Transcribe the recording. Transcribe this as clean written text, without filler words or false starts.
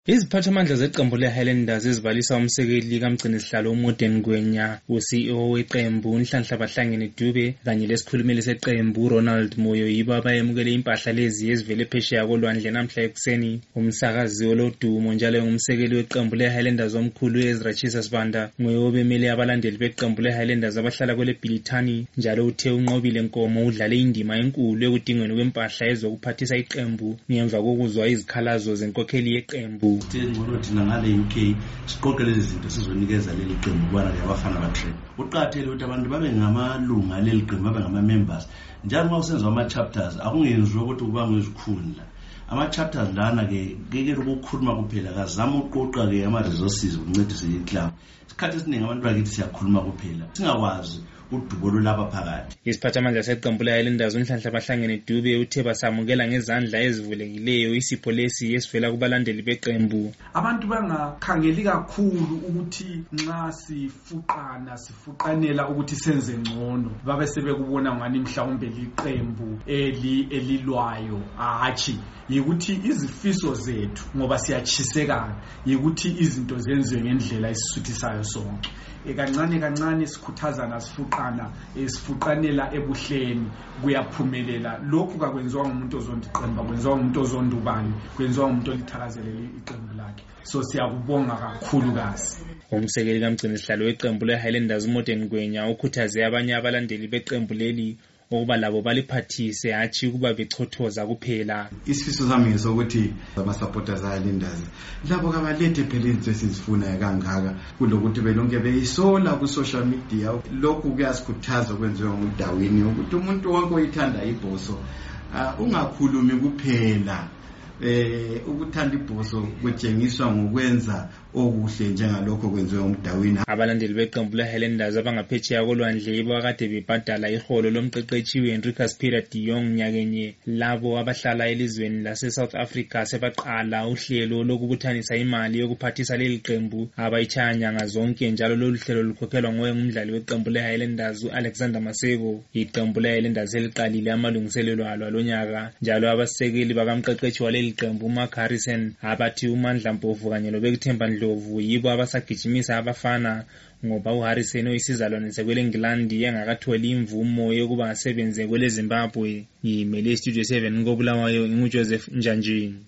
Iziphathamandla zeqembu le-Highlanders ezibalisa umsekeli kaMgcinisihlalo uModern Ngwenya, u-CEO weqembu uNhlanhla Bahlangene Dube kanye lesikhulumeli seqembu Ronald Moyo yibo abayemukele impahla lezi ezivele phesheya kolwandle namhla ekuseni. Umsakazi olodumo njalo engumsekeli weqembu le-Highlanders omkhulu Ezra Chisa Sibanda nguye obemele abalandeli beqembu le-Highlanders abahlala kwele Bhilithani, njalo uthe uNqobile Nkomo udlale indima enkulu ekudingweni kwempahla ezokuphathisa iqembu ngemva kokuzwa izikhalazo zenkokheli yeqembu. Ngolo thina ngale UK siqoqe lezi zinto sizonikeza leli qembu kubana yabafana batrain. Uqathele ukuthi abantu babe ngamalunga leli qembu, babe ngama members. Njalo uma usenza ama chapters akungenziwa ukuthi kuba ngezikhundla. Ama chapters lana ke ngeke ukukhuluma kuphela, kazama uqoqa ke ama resources ukuncedisa iclub. Isikhathi esiningi abantu bakithi siyakhuluma kuphela, singakwazi udubo lolapha phakathi. Isiphathamandla seqembu le-Highlanders uNhlanhla Bahlangene Dube uthe basamukela ngezandla ezivulekileyo isipho lesi esivela kubalandeli beqembu. Abantu bangakhangeli kakhulu ukuthi nxa sifuqanela ukuthi senze ngcono babe sebekubona ngani mhlawumbe liqembu elilwayo. Hachi, yikuthi izifiso zethu ngoba siyachisekana, yikuthi izinto zenziwe ngendlela esisuthisayo sonke. Kancane sikhuthazana, sifuqanela ebuhleni kuyaphumelela. Lokhu kakwenziwa ngumuntu ozonda iqembu, kwenziwa ngumuntu ozonda ubani, kwenziwa ngumuntu olithakazelele iqembu lakhe. So siyakubonga kakhulu kazi. Umsekeli kaMgcinisihlalo weqembu le-Highlanders uModern Ngwenya ukhuthaze abanye abalandeli beqembu leli ukuba labo baliphathise, hatshi ukuba bechothoza kuphela. Isifiso sami ngesokuthi ama-supporters a-Highlanders labo kabalethe phela izinto esizifunayo kangaka kulokuthi belonke beyisola ku-social media. Lokhu kuyasikhuthaza okwenziwa nguDawini ukuthi umuntu wonke oyithanda ibhoso ungakhulumi kuphela. Ukuthanda ibhoso kutshengiswa ngokwenza okuhle njengalokho kwenziwe uMdawini. Abalandeli beqembu le-Highlanders abangaphetsheya kolwandle yibo akade bebhadala iholo lomqeqeshi we-Enrique Spear de Jong nyakenye. Labo abahlala elizweni lase-South Africa sebaqala uhlelo lokubuthanisa imali yokuphathisa leli qembu abayitshaya nyanga zonke, njalo lolu hlelo lukhokhelwa ngumdlali weqembu le-Highlanders u-Alexander Maseko. Iqembu le-Highlanders eliqalile amalungiselelo alo alonyaka, njalo abasekeli bakamqeqeshi waleli qembu uMark Harrison abathi uMandla Mpofu kanye loBekuthemba Ndlovu yibo abasagijimisa abafana, ngoba uHarrison oyisizalwane sekwele Engilandi engakatholi imvumo yokuba asebenze kwele Zimbabwe. Yimele Studio 7 koBulawayo, nguJoseph Njanjini.